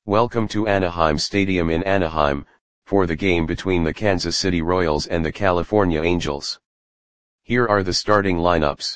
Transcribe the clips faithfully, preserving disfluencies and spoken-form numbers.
Welcome to Anaheim Stadium in Anaheim, for the game between the Kansas City Royals and the California Angels. Here are the starting lineups.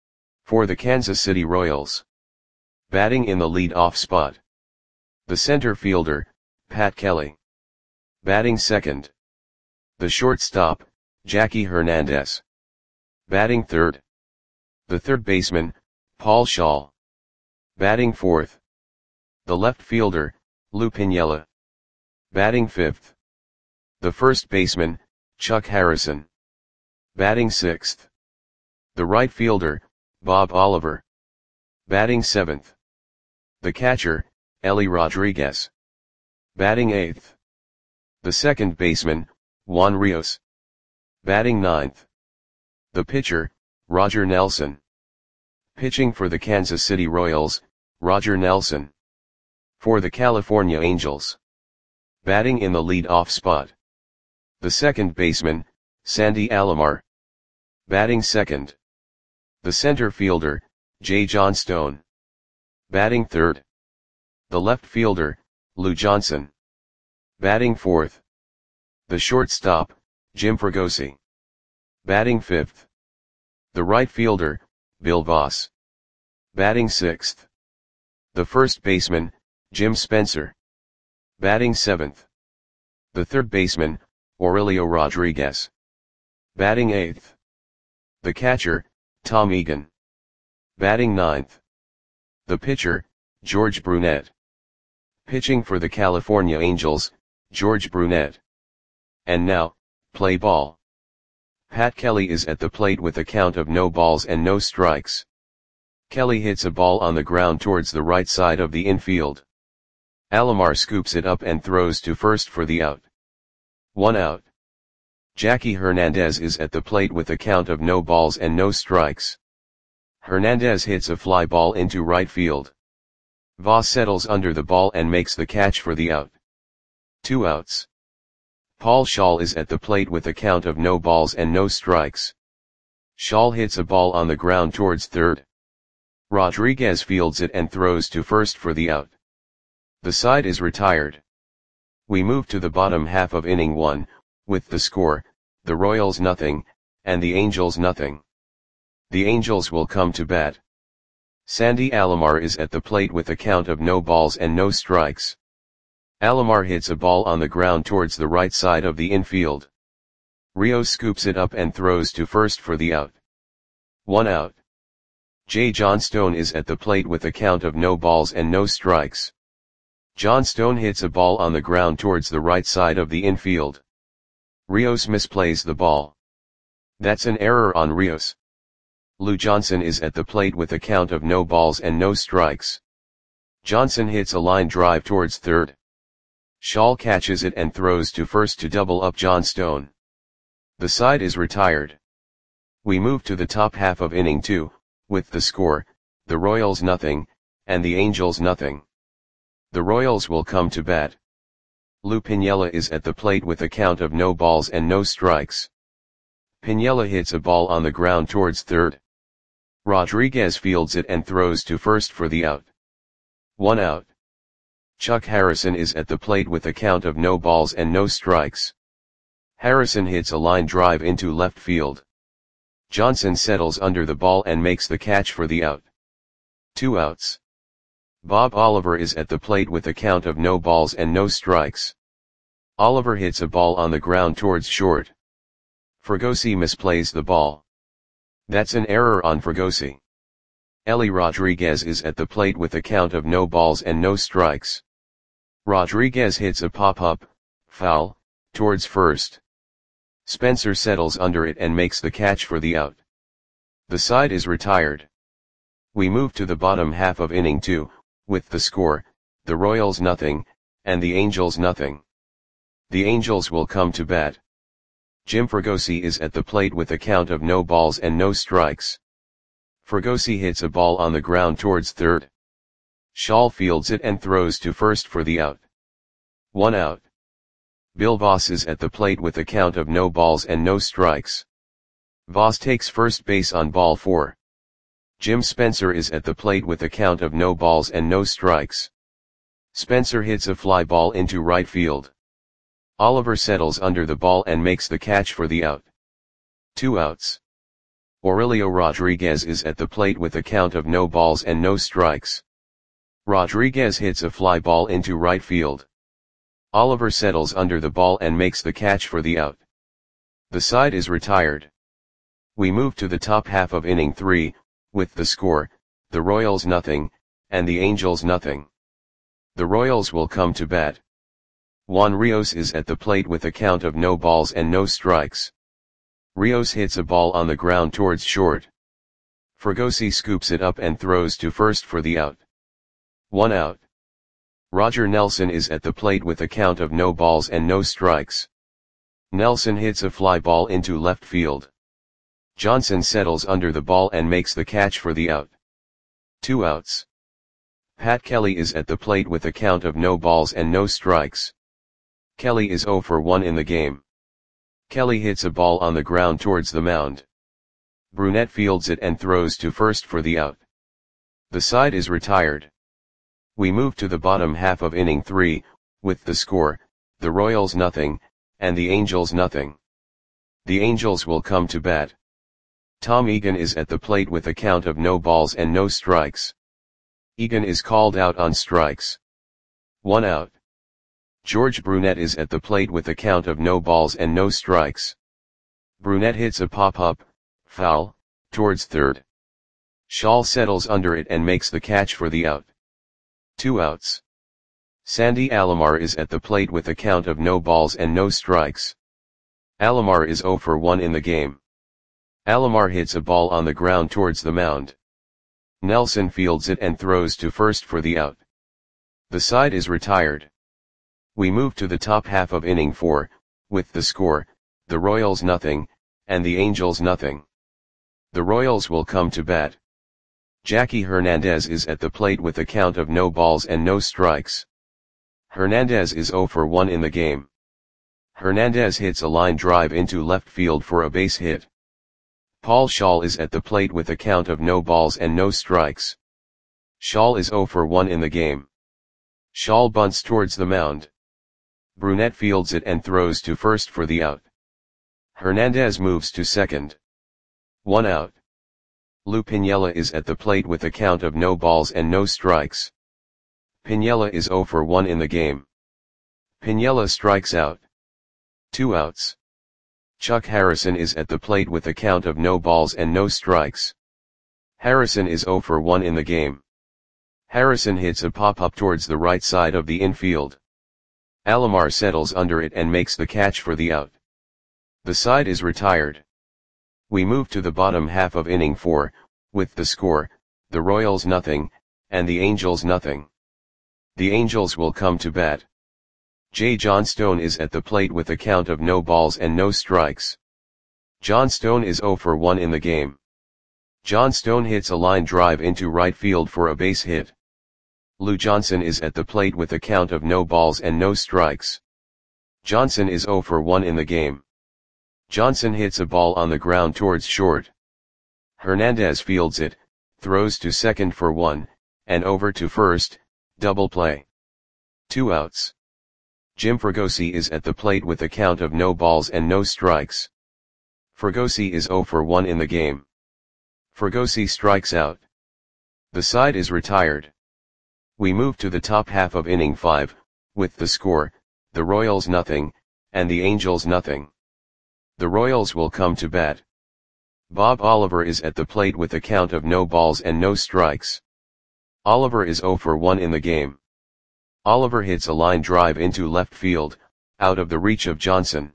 For the Kansas City Royals. Batting in the lead-off spot. The center fielder, Pat Kelly. Batting second. The shortstop, Jackie Hernandez. Batting third. The third baseman, Paul Schaal. Batting fourth. The left fielder, Lou Piniella. Batting fifth. The first baseman, Chuck Harrison. Batting sixth. The right fielder, Bob Oliver. Batting seventh. The catcher, Ellie Rodriguez. Batting eighth. The second baseman, Juan Rios. Batting ninth. The pitcher, Roger Nelson. Pitching for the Kansas City Royals, Roger Nelson. For the California Angels. Batting in the lead-off spot. The second baseman, Sandy Alomar. Batting second. The center fielder, Jay Johnstone. Batting third. The left fielder, Lou Johnson. Batting fourth. The shortstop, Jim Fregosi. Batting fifth. The right fielder, Bill Voss. Batting sixth. The first baseman, Jim Spencer. Batting seventh. The third baseman, Aurelio Rodriguez. Batting eighth. The catcher, Tom Egan. Batting ninth. The pitcher, George Brunette. Pitching for the California Angels, George Brunette. And now, play ball. Pat Kelly is at the plate with a count of no balls and no strikes. Kelly hits a ball on the ground towards the right side of the infield. Alomar scoops it up and throws to first for the out. One out. Jackie Hernandez is at the plate with a count of no balls and no strikes. Hernandez hits a fly ball into right field. Voss settles under the ball and makes the catch for the out. Two outs. Paul Schaal is at the plate with a count of no balls and no strikes. Schaal hits a ball on the ground towards third. Rodriguez fields it and throws to first for the out. The side is retired. We move to the bottom half of inning one, with the score, the Royals nothing, and the Angels nothing. The Angels will come to bat. Sandy Alomar is at the plate with a count of no balls and no strikes. Alomar hits a ball on the ground towards the right side of the infield. Rios scoops it up and throws to first for the out. One out. Jay Johnstone is at the plate with a count of no balls and no strikes. Johnstone hits a ball on the ground towards the right side of the infield. Rios misplays the ball. That's an error on Rios. Lou Johnson is at the plate with a count of no balls and no strikes. Johnson hits a line drive towards third. Schaal catches it and throws to first to double up Johnstone. The side is retired. We move to the top half of inning two, with the score, the Royals nothing, and the Angels nothing. The Royals will come to bat. Lou Piniella is at the plate with a count of no balls and no strikes. Piniella hits a ball on the ground towards third. Rodriguez fields it and throws to first for the out. One out. Chuck Harrison is at the plate with a count of no balls and no strikes. Harrison hits a line drive into left field. Johnson settles under the ball and makes the catch for the out. Two outs. Bob Oliver is at the plate with a count of no balls and no strikes. Oliver hits a ball on the ground towards short. Fregosi misplays the ball. That's an error on Fregosi. Ellie Rodriguez is at the plate with a count of no balls and no strikes. Rodriguez hits a pop-up, foul, towards first. Spencer settles under it and makes the catch for the out. The side is retired. We move to the bottom half of inning two, with the score, the Royals nothing, and the Angels nothing. The Angels will come to bat. Jim Fregosi is at the plate with a count of no balls and no strikes. Fregosi hits a ball on the ground towards third. Schaal fields it and throws to first for the out. One out. Bill Voss is at the plate with a count of no balls and no strikes. Voss takes first base on ball four. Jim Spencer is at the plate with a count of no balls and no strikes. Spencer hits a fly ball into right field. Oliver settles under the ball and makes the catch for the out. Two outs. Aurelio Rodriguez is at the plate with a count of no balls and no strikes. Rodriguez hits a fly ball into right field. Oliver settles under the ball and makes the catch for the out. The side is retired. We move to the top half of inning three, with the score, the Royals nothing, and the Angels nothing. The Royals will come to bat. Juan Rios is at the plate with a count of no balls and no strikes. Rios hits a ball on the ground towards short. Fregosi scoops it up and throws to first for the out. One out. Roger Nelson is at the plate with a count of no balls and no strikes. Nelson hits a fly ball into left field. Johnson settles under the ball and makes the catch for the out. Two outs. Pat Kelly is at the plate with a count of no balls and no strikes. Kelly is oh for one in the game. Kelly hits a ball on the ground towards the mound. Brunette fields it and throws to first for the out. The side is retired. We move to the bottom half of inning three, with the score, the Royals nothing, and the Angels nothing. The Angels will come to bat. Tom Egan is at the plate with a count of no balls and no strikes. Egan is called out on strikes. One out. George Brunette is at the plate with a count of no balls and no strikes. Brunette hits a pop-up, foul, towards third. Schall settles under it and makes the catch for the out. Two outs. Sandy Alomar is at the plate with a count of no balls and no strikes. Alomar is oh for one in the game. Alomar hits a ball on the ground towards the mound. Nelson fields it and throws to first for the out. The side is retired. We move to the top half of inning four, with the score, the Royals nothing, and the Angels nothing. The Royals will come to bat. Jackie Hernandez is at the plate with a count of no balls and no strikes. Hernandez is oh for one in the game. Hernandez hits a line drive into left field for a base hit. Paul Schall is at the plate with a count of no balls and no strikes. Schall is oh for one in the game. Schall bunts towards the mound. Brunette fields it and throws to first for the out. Hernandez moves to second. One out. Lou Piniella is at the plate with a count of no balls and no strikes. Piniella is oh for one in the game. Piniella strikes out. Two outs. Chuck Harrison is at the plate with a count of no balls and no strikes. Harrison is oh for one in the game. Harrison hits a pop-up towards the right side of the infield. Alomar settles under it and makes the catch for the out. The side is retired. We move to the bottom half of inning four, with the score, the Royals nothing, and the Angels nothing. The Angels will come to bat. Jay Johnstone is at the plate with a count of no balls and no strikes. Johnstone is oh for one in the game. Johnstone hits a line drive into right field for a base hit. Lou Johnson is at the plate with a count of no balls and no strikes. Johnson is oh for one in the game. Johnson hits a ball on the ground towards short. Hernandez fields it, throws to second for one, and over to first, double play. Two outs. Jim Fregosi is at the plate with a count of no balls and no strikes. Fregosi is oh for one in the game. Fregosi strikes out. The side is retired. We move to the top half of inning five, with the score, the Royals nothing, and the Angels nothing. The Royals will come to bat. Bob Oliver is at the plate with a count of no balls and no strikes. Oliver is oh for one in the game. Oliver hits a line drive into left field, out of the reach of Johnson.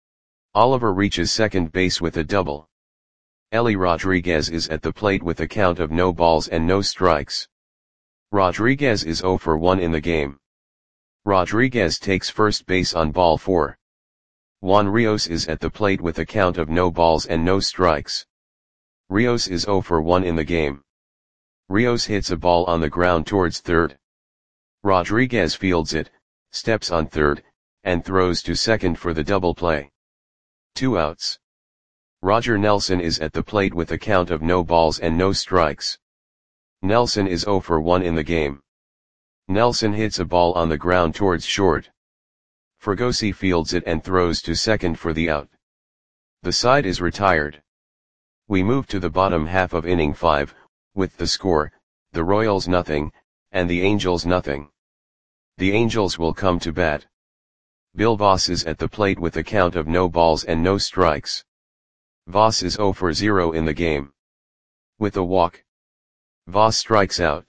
Oliver reaches second base with a double. Ellie Rodriguez is at the plate with a count of no balls and no strikes. Rodriguez is oh for one in the game. Rodriguez takes first base on ball four. Juan Rios is at the plate with a count of no balls and no strikes. Rios is oh for one in the game. Rios hits a ball on the ground towards third. Rodriguez fields it, steps on third, and throws to second for the double play. Two outs. Roger Nelson is at the plate with a count of no balls and no strikes. Nelson is oh for one in the game. Nelson hits a ball on the ground towards short. Fregosi fields it and throws to second for the out. The side is retired. We move to the bottom half of inning five, with the score, the Royals nothing, and the Angels nothing. The Angels will come to bat. Bill Voss is at the plate with a count of no balls and no strikes. Voss is zero for zero in the game. With a walk, Voss strikes out.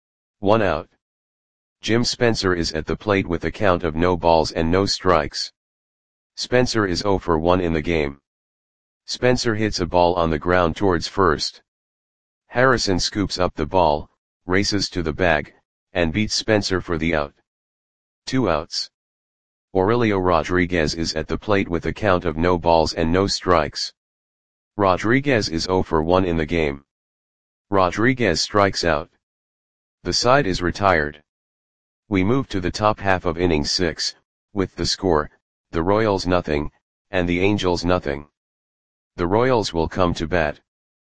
One out. Jim Spencer is at the plate with a count of no balls and no strikes. Spencer is zero for one in the game. Spencer hits a ball on the ground towards first. Harrison scoops up the ball, races to the bag, and beats Spencer for the out. Two outs. Aurelio Rodriguez is at the plate with a count of no balls and no strikes. Rodriguez is zero for one in the game. Rodriguez strikes out. The side is retired. We move to the top half of inning six, with the score, the Royals nothing, and the Angels nothing. The Royals will come to bat.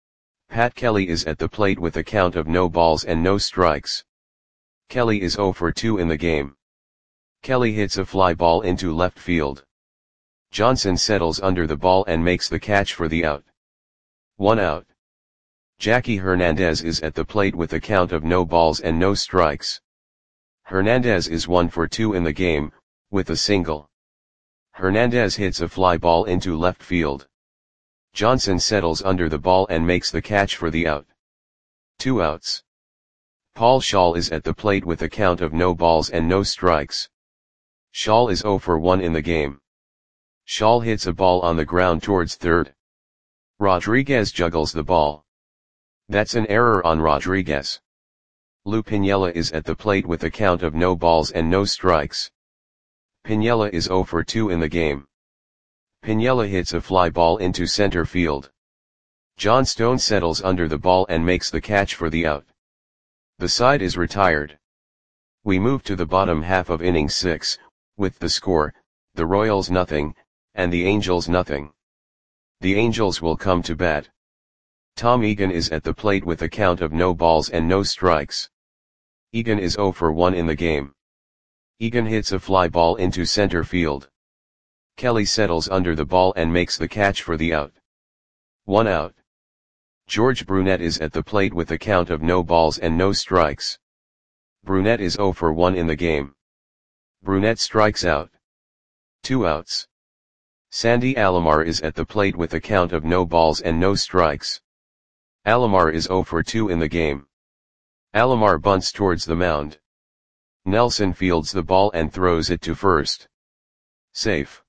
Pat Kelly is at the plate with a count of no balls and no strikes. Kelly is zero for two in the game. Kelly hits a fly ball into left field. Johnson settles under the ball and makes the catch for the out. One out. Jackie Hernandez is at the plate with a count of no balls and no strikes. Hernandez is one for two in the game, with a single. Hernandez hits a fly ball into left field. Johnson settles under the ball and makes the catch for the out. Two outs. Paul Schaal is at the plate with a count of no balls and no strikes. Schaal is zero for one in the game. Schaal hits a ball on the ground towards third. Rodriguez juggles the ball. That's an error on Rodriguez. Lou Piniella is at the plate with a count of no balls and no strikes. Piniella is zero for two in the game. Piniella hits a fly ball into center field. John Stone settles under the ball and makes the catch for the out. The side is retired. We move to the bottom half of inning six, with the score, the Royals nothing, and the Angels nothing. The Angels will come to bat. Tom Egan is at the plate with a count of no balls and no strikes. Egan is zero for one in the game. Egan hits a fly ball into center field. Kelly settles under the ball and makes the catch for the out. One out. George Brunette is at the plate with a count of no balls and no strikes. Brunette is zero for one in the game. Brunette strikes out. Two outs. Sandy Alomar is at the plate with a count of no balls and no strikes. Alomar is zero for two in the game. Alomar bunts towards the mound. Nelson fields the ball and throws it to first. Safe.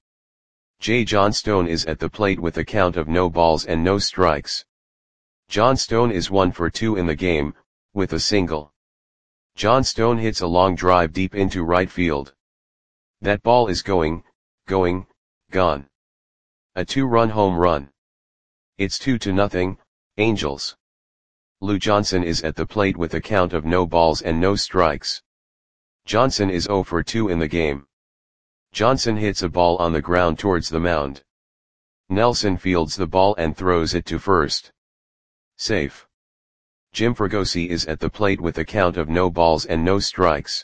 J. John Stone is at the plate with a count of no balls and no strikes. John Stone is one for two in the game, with a single. John Stone hits a long drive deep into right field. That ball is going, going, gone. A two-run home run. It's two to nothing, Angels. Lou Johnson is at the plate with a count of no balls and no strikes. Johnson is zero for two in the game. Johnson hits a ball on the ground towards the mound. Nelson fields the ball and throws it to first. Safe. Jim Fregosi is at the plate with a count of no balls and no strikes.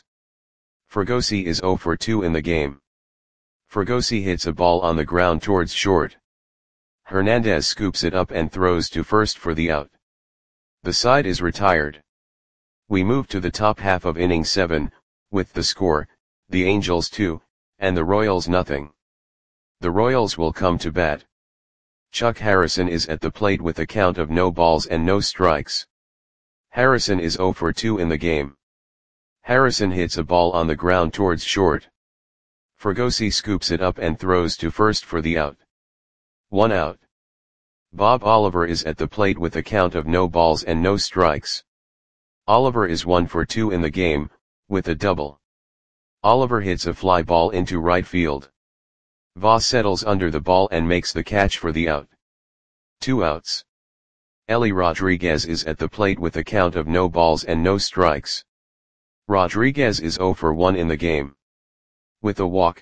Fregosi is zero for two in the game. Fregosi hits a ball on the ground towards short. Hernandez scoops it up and throws to first for the out. The side is retired. We move to the top half of inning seven, with the score, the Angels two, and the Royals nothing. The Royals will come to bat. Chuck Harrison is at the plate with a count of no balls and no strikes. Harrison is zero for two in the game. Harrison hits a ball on the ground towards short. Fregosi scoops it up and throws to first for the out. One out. Bob Oliver is at the plate with a count of no balls and no strikes. Oliver is one for two in the game, with a double. Oliver hits a fly ball into right field. Voss settles under the ball and makes the catch for the out. Two outs. Ellie Rodriguez is at the plate with a count of no balls and no strikes. Rodriguez is zero for one in the game. With a walk,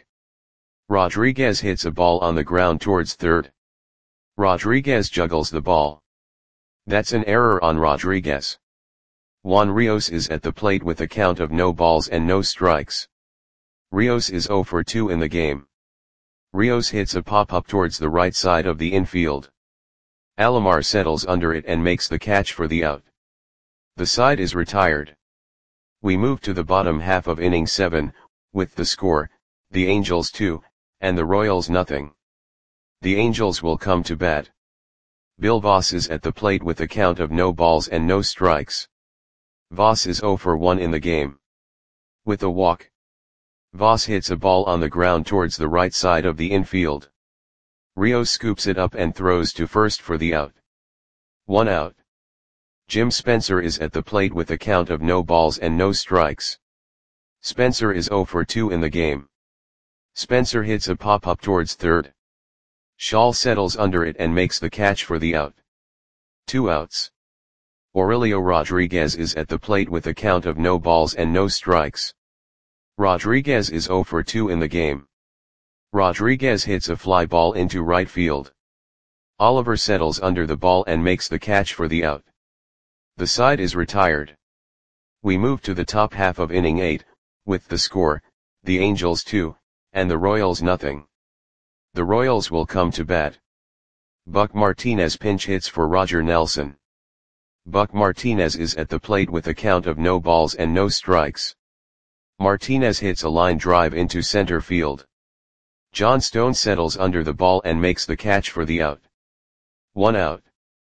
Rodriguez hits a ball on the ground towards third. Rodriguez juggles the ball. That's an error on Rodriguez. Juan Rios is at the plate with a count of no balls and no strikes. Rios is zero for two in the game. Rios hits a pop-up towards the right side of the infield. Alomar settles under it and makes the catch for the out. The side is retired. We move to the bottom half of inning seven, with the score, the Angels two, and the Royals nothing. The Angels will come to bat. Bill Voss is at the plate with a count of no balls and no strikes. Voss is zero for one in the game. With a walk, Voss hits a ball on the ground towards the right side of the infield. Rios scoops it up and throws to first for the out. One out. Jim Spencer is at the plate with a count of no balls and no strikes. Spencer is zero for two in the game. Spencer hits a pop-up towards third. Schall settles under it and makes the catch for the out. Two outs. Aurelio Rodriguez is at the plate with a count of no balls and no strikes. Rodriguez is zero for two in the game. Rodriguez hits a fly ball into right field. Oliver settles under the ball and makes the catch for the out. The side is retired. We move to the top half of inning eight, with the score, the Angels two, and the Royals nothing. The Royals will come to bat. Buck Martinez pinch hits for Roger Nelson. Buck Martinez is at the plate with a count of no balls and no strikes. Martinez hits a line drive into center field. John Stone settles under the ball and makes the catch for the out. One out.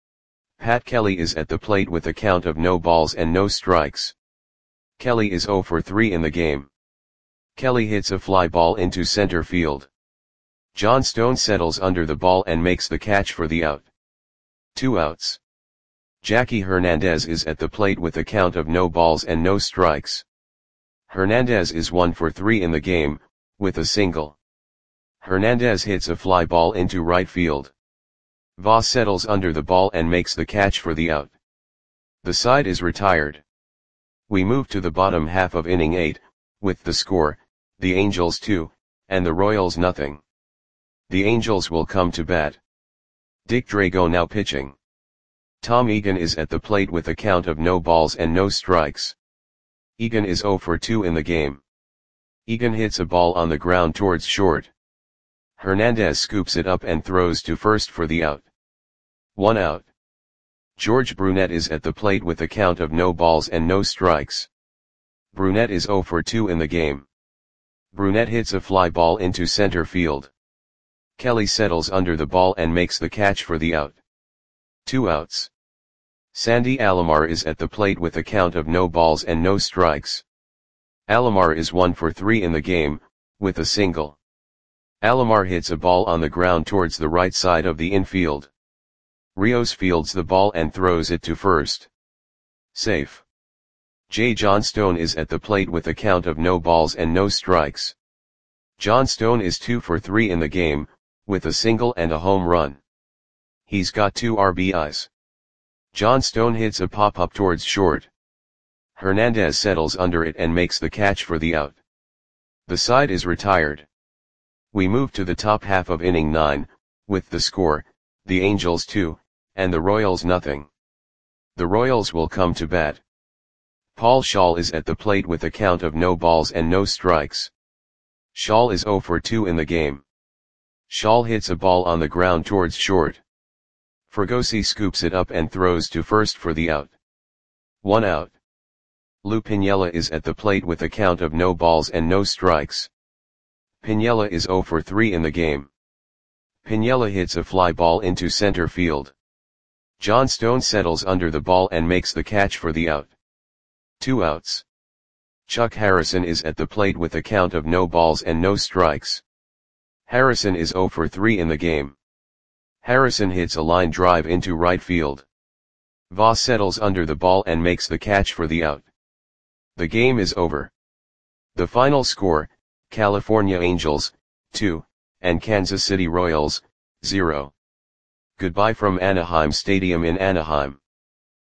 Pat Kelly is at the plate with a count of no balls and no strikes. Kelly is zero for three in the game. Kelly hits a fly ball into center field. John Stone settles under the ball and makes the catch for the out. Two outs. Jackie Hernandez is at the plate with a count of no balls and no strikes. Hernandez is one for three in the game, with a single. Hernandez hits a fly ball into right field. Voss settles under the ball and makes the catch for the out. The side is retired. We move to the bottom half of inning eight, with the score, the Angels two, and the Royals nothing. The Angels will come to bat. Dick Drago now pitching. Tom Egan is at the plate with a count of no balls and no strikes. Egan is zero for two in the game. Egan hits a ball on the ground towards short. Hernandez scoops it up and throws to first for the out. One out. George Brunette is at the plate with a count of no balls and no strikes. Brunette is zero for two in the game. Brunette hits a fly ball into center field. Kelly settles under the ball and makes the catch for the out. Two outs. Sandy Alomar is at the plate with a count of no balls and no strikes. Alomar is one for three in the game, with a single. Alomar hits a ball on the ground towards the right side of the infield. Rios fields the ball and throws it to first. Safe. J. John Stone is at the plate with a count of no balls and no strikes. John Stone is two for three in the game, with a single and a home run. He's got two R B Is. John Stone hits a pop-up towards short. Hernandez settles under it and makes the catch for the out. The side is retired. We move to the top half of inning nine, with the score, the Angels two, and the Royals nothing. The Royals will come to bat. Paul Schall is at the plate with a count of no balls and no strikes. Schall is zero for two in the game. Schall hits a ball on the ground towards short. Fregosi scoops it up and throws to first for the out. One out. Lou Piniella is at the plate with a count of no balls and no strikes. Piniella is zero for three in the game. Piniella hits a fly ball into center field. John Stone settles under the ball and makes the catch for the out. Two outs. Chuck Harrison is at the plate with a count of no balls and no strikes. Harrison is zero for three in the game. Harrison hits a line drive into right field. Voss settles under the ball and makes the catch for the out. The game is over. The final score, California Angels, two, and Kansas City Royals, zero. Goodbye from Anaheim Stadium in Anaheim.